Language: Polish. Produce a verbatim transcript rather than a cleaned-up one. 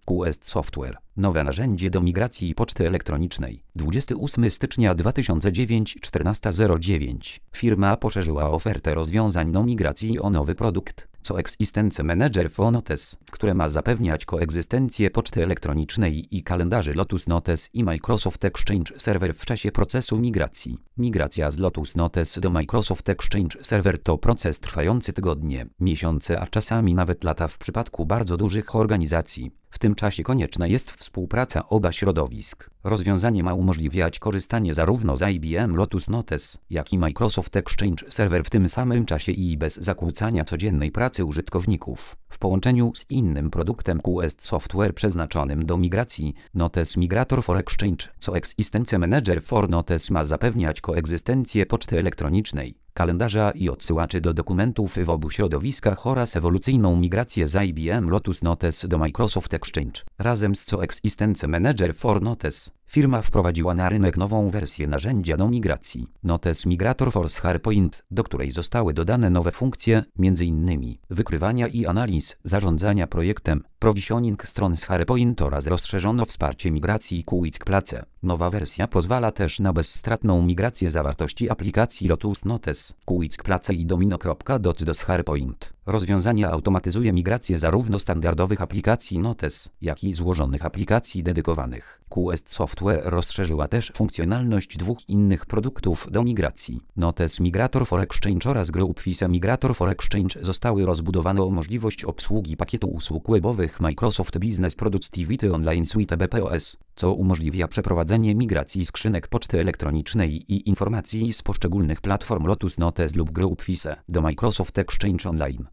Quest Software. Nowe narzędzie do migracji poczty elektronicznej. dwudziestego ósmego stycznia dwa tysiące dziewiątego, czternasta zero dziewięć. Firma poszerzyła ofertę rozwiązań do migracji o nowy produkt, Coexistence Manager for Notes, które ma zapewniać koegzystencję poczty elektronicznej i kalendarzy Lotus Notes i Microsoft Exchange Server w czasie procesu migracji. Migracja z Lotus Notes do Microsoft Exchange Server to proces trwający tygodnie, miesiące, a czasami nawet lata w przypadku bardzo dużych organizacji. W tym czasie konieczna jest współpraca obu środowisk. Rozwiązanie ma umożliwiać korzystanie zarówno z I B M Lotus Notes, jak i Microsoft Exchange Server w tym samym czasie i bez zakłócania codziennej pracy użytkowników. W połączeniu z innym produktem Quest Software przeznaczonym do migracji, Notes Migrator for Exchange, Coexistence Manager for Notes ma zapewniać koegzystencję poczty elektronicznej, kalendarza i odsyłaczy do dokumentów w obu środowiskach oraz ewolucyjną migrację z I B M Lotus Notes do Microsoft Exchange. Razem z Coexistence Manager for Notes, firma wprowadziła na rynek nową wersję narzędzia do migracji, Notes Migrator for SharePoint, do której zostały dodane nowe funkcje, między innymi wykrywania i analiz, zarządzania projektem, provisioning stron SharePoint oraz rozszerzono wsparcie migracji Quickplace. Nowa wersja pozwala też na bezstratną migrację zawartości aplikacji Lotus Notes, Quickplace i Domino.doc do SharePoint. Rozwiązanie automatyzuje migrację zarówno standardowych aplikacji Notes, jak i złożonych aplikacji dedykowanych. Quest Software rozszerzyła też funkcjonalność dwóch innych produktów do migracji. Notes Migrator for Exchange oraz GroupFise Migrator for Exchange zostały rozbudowane o możliwość obsługi pakietu usług webowych Microsoft Business Productivity Online Suite B P O S, co umożliwia przeprowadzenie migracji skrzynek poczty elektronicznej i informacji z poszczególnych platform Lotus Notes lub GroupFise do Microsoft Exchange Online.